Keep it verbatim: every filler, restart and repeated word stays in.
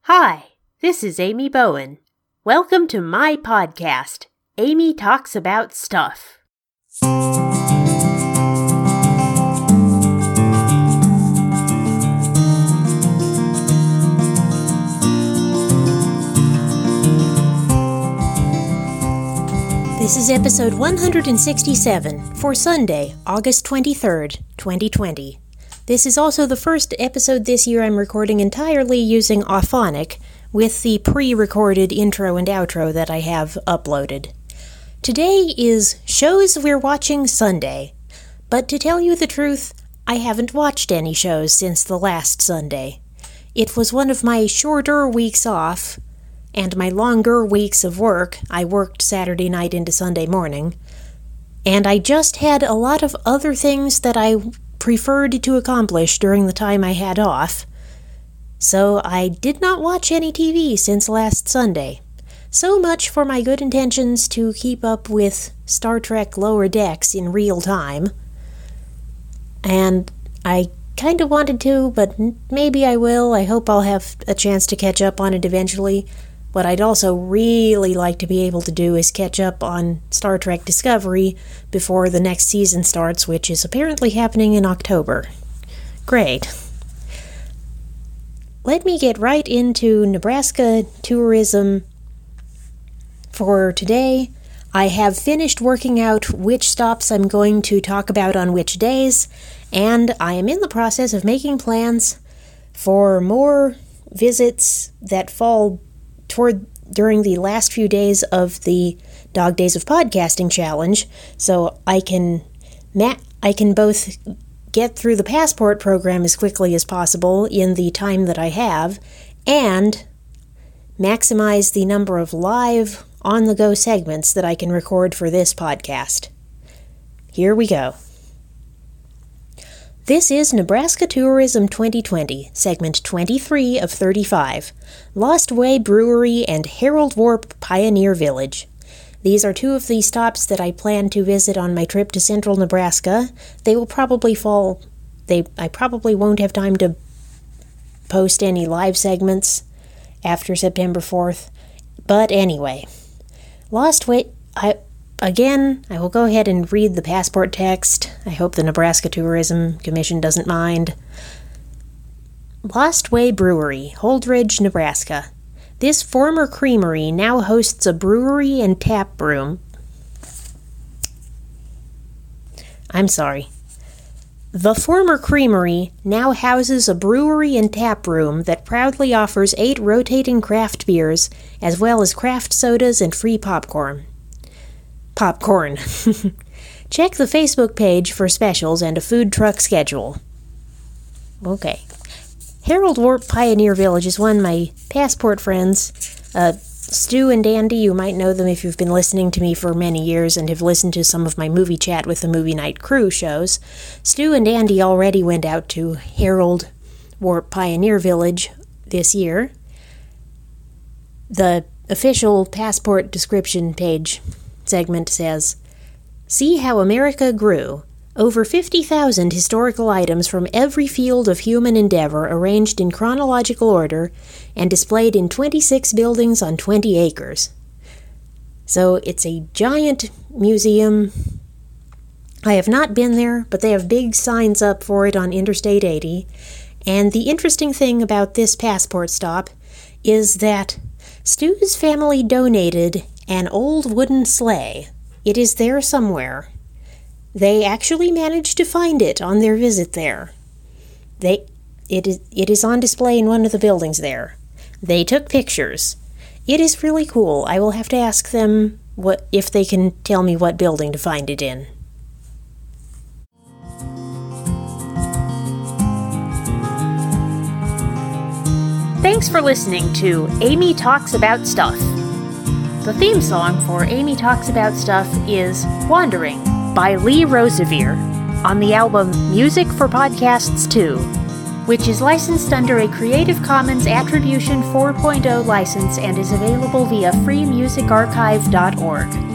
Hi, this is Amy Bowen. Welcome to my podcast, Amy Talks About Stuff. This is episode one hundred sixty-seven for Sunday, August twenty-third, twenty twenty. This is also the first episode this year I'm recording entirely using Auphonic, with the pre-recorded intro and outro that I have uploaded. Today is Shows We're Watching Sunday, but to tell you the truth, I haven't watched any shows since the last Sunday. It was one of my shorter weeks off, and my longer weeks of work. I worked Saturday night into Sunday morning, and I just had a lot of other things that I preferred to accomplish during the time I had off, so I did not watch any T V since last Sunday. So much for my good intentions to keep up with Star Trek Lower Decks in real time. And I kind of wanted to, but maybe I will. I hope I'll have a chance to catch up on it eventually. What I'd also really like to be able to do is catch up on Star Trek Discovery before the next season starts, which is apparently happening in October. Great. Let me get right into Nebraska tourism for today. I have finished working out which stops I'm going to talk about on which days, and I am in the process of making plans for more visits that fall toward during the last few days of the Dog Days of Podcasting Challenge, so I can ma- I can both get through the passport program as quickly as possible in the time that I have, and maximize the number of live, on-the-go segments that I can record for this podcast. Here we go. This is Nebraska Tourism twenty twenty, segment twenty-three of thirty-five, Lost Way Brewery and Harold Warp Pioneer Village. These are two of the stops that I plan to visit on my trip to central Nebraska. They will probably fall... They I probably won't have time to post any live segments after September fourth. But anyway, Lost Way... I... Again, I will go ahead and read the passport text. I hope the Nebraska Tourism Commission doesn't mind. Lost Way Brewery, Holdridge, Nebraska. This former creamery now hosts a brewery and tap room. I'm sorry. The former creamery now houses a brewery and tap room that proudly offers eight rotating craft beers, as well as craft sodas and free popcorn. Popcorn. Check the Facebook page for specials and a food truck schedule. Okay. Harold Warp Pioneer Village is one of my passport friends. Uh, Stu and Andy, you might know them if you've been listening to me for many years and have listened to some of my movie chat with the Movie Night Crew shows. Stu and Andy already went out to Harold Warp Pioneer Village this year. The official passport description page segment says, "See how America grew. Over fifty thousand historical items from every field of human endeavor arranged in chronological order and displayed in twenty-six buildings on twenty acres. So it's a giant museum. I have not been there, but they have big signs up for it on Interstate eighty. And the interesting thing about this passport stop is that Stu's family donated an old wooden sleigh. It is there somewhere. They actually managed to find it on their visit there. They, it is, it is on display in one of the buildings there. They took pictures. It is really cool. I will have to ask them what if they can tell me what building to find it in." Thanks for listening to Amy Talks About Stuff. The theme song for Amy Talks About Stuff is Wandering by Lee Rosevere on the album Music for Podcasts two, which is licensed under a Creative Commons Attribution four point oh license and is available via free music archive dot org.